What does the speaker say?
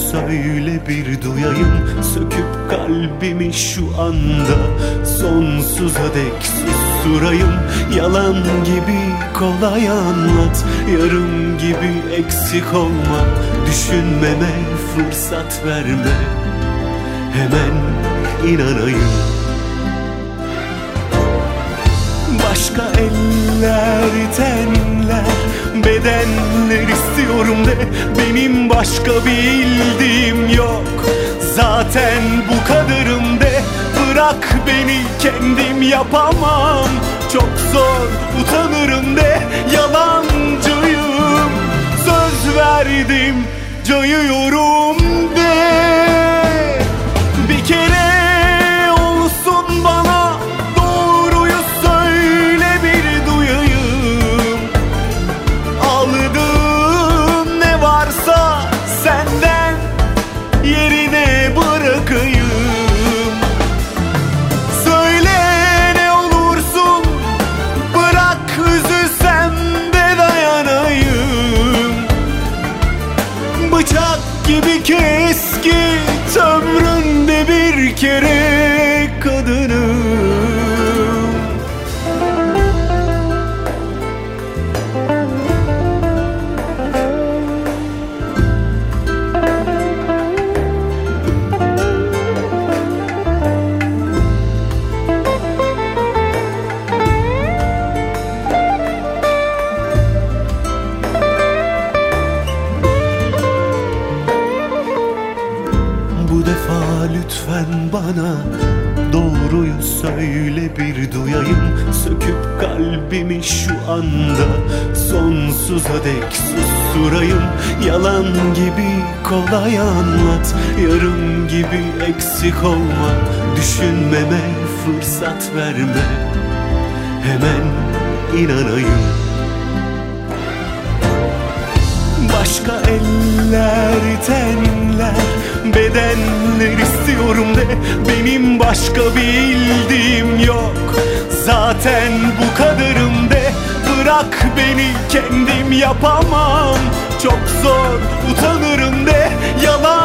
söyle bir duyayım. Söküp kalbimi şu anda sonsuza dek susturayım. Yalan gibi kolay anlat, yarım gibi eksik olma. Düşünmeme fırsat verme, hemen inanayım. Başka eller, tenler, bedenler istiyorum de, benim başka bildiğim yok. Zaten bu kadarım de, bırak beni kendim yapamam. Çok zor utanırım de, yalancıyım. Söz verdim, cayıyorum de. Bir kere olsun bana doğruyu söyle bir duyayım. Aldığım ne varsa senden yerine bırakayım. Söyle ne olursun, bırak üzülsem de dayanayım. Bıçak gibi keskin, ömründe bir kere kadınım. Bu defa lütfen bana doğruyu söyle bir duyayım. Söküp kalbimi şu anda sonsuza dek susturayım. Yalan gibi kolay anlat, yarım gibi eksik olma. Düşünmeme fırsat verme, hemen inanayım. Başka eller, tenler, bedenler istiyorum de, benim başka bildiğim yok. Zaten bu kadarım de, bırak beni kendim yapamam. Çok zor utanırım de, yalan